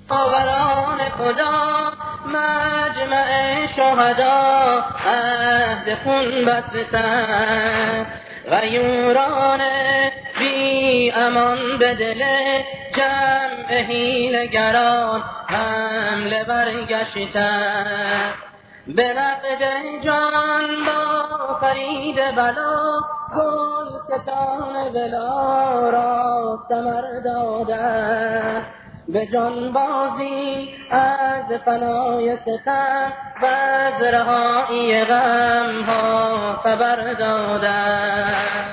آوران خدا مجمع شهدا عهد خون بستن، غیوران بی امان به دل جمع حیله‌گران حمله برگشتن. به نقد جان با فرید بلا گلستان بلا را ثمر دادن. به جان بازی از فنای ستم و از رهایی غم ها خبر دادن.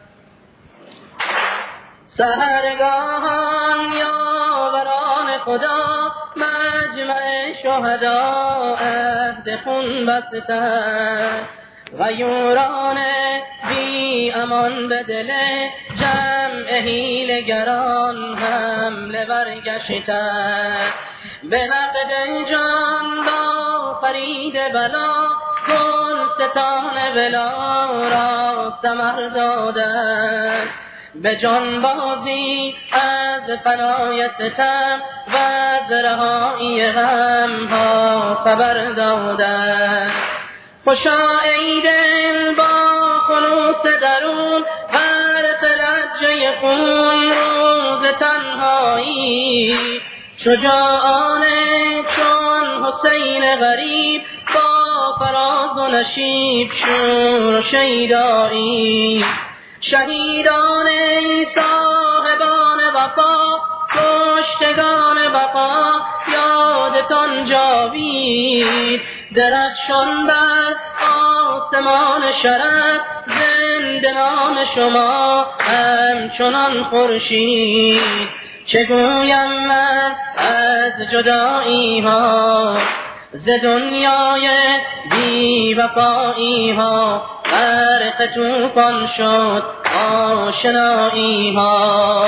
سحرگاهان یاوران خدا مجمع شهدا عهد خون بستن، غیوران بی امان به دل جمع حیله‌گران حمله برگشتن. به نقد جان با فرید بلا گلستان بلا را ثمر دادن. به جان بازی از فنای ستم و از رهایی غم ها خبر دادن. خوشا ای دل با خلوص درون غرق لجه خون روز تنهایی، شجاعان چون حسین غریب با فراز و نشیب شور و شیدایی. شهیدان صاحبان وفا کشتگان بقا یادتان جاوید، درخشان بر آسمان شرف زنده نام شما همچنان خورشید. چه گویم من از جدایی ها ز دنیای بی وفایی ها، غرق طوفان شد آشنایی ها.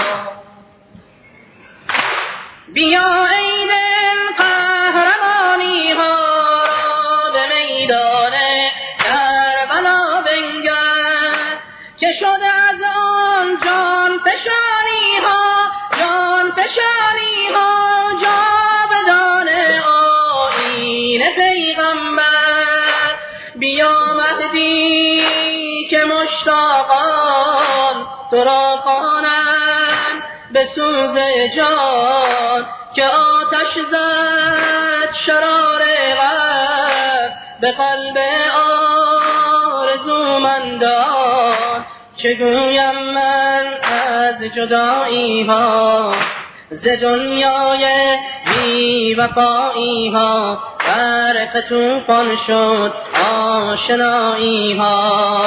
بیا ای دل قهرمانی ها را به میدان کربلا بنگر، که شده از آن جان فشانی ها جاودان آیین پیغمبر. بیا مهدی که مشتاقان تو را خوانند به سوز جان، که آتش زد شرار غم به قلب آرزومندان. چه گویم من از جدایی ها ز دنیای بی وفایی ها، غرق طوفان شد آشنایی ها.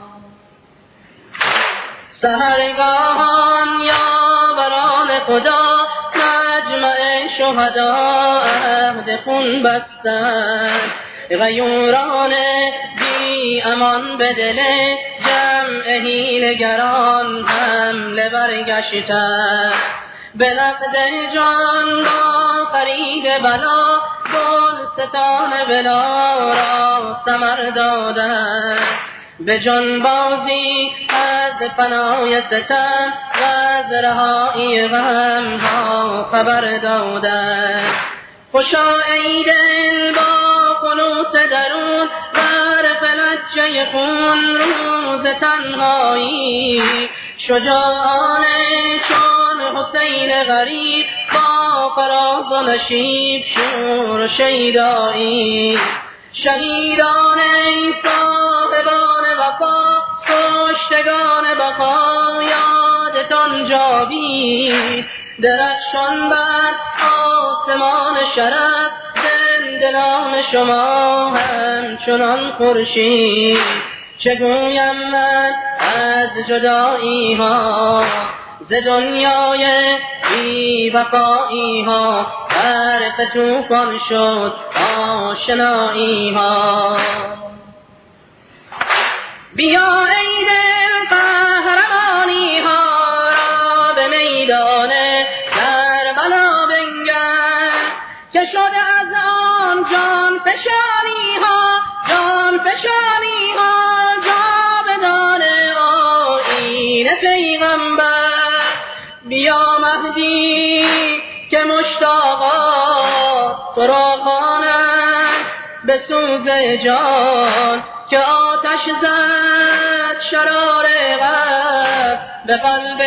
سحرگاهان یاوران خدا مجمع شهدا عهد خون بستن، غیوران بی امان به دل جمع حیله‌گران حمله برگشتن. به نقد جان با فرید بلا گلستان بلا را ثمر دادن. به جان بازی از فنای ستم و از رهایی غم ها خبر دادن. خوشا ای دل با خلوص درون غرق لجه خون روز تنهایی، شجاعان چون حسین غریب با فراز و نشیب شور و شیدایی. شهیدان صاحبان وفا کشتگان بقا یادتان جاوید، درخشان بر آسمان شرف زنده نام شما همچنان خورشید. چه گویم من از جدایی ها ز دنیای بی وفایی ها، غرق طوفان شد آشنایی ها. بیا ای دل قهرمانی ها را به میدان کربلا بنگر، که شده از آن جان فشانی ها جاودان آیین پیغمبر. بیا مهدی که مشتاقان تو را خوانند به سوز جان که آتش زد شرار غم به قلب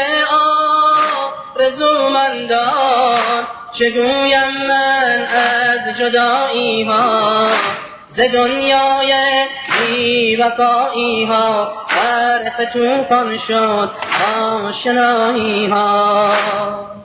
آرزومندان. چه گویم من از جدایی ها ز دنیای بی وفایی ها، غرق طوفان شد آشنایی ها.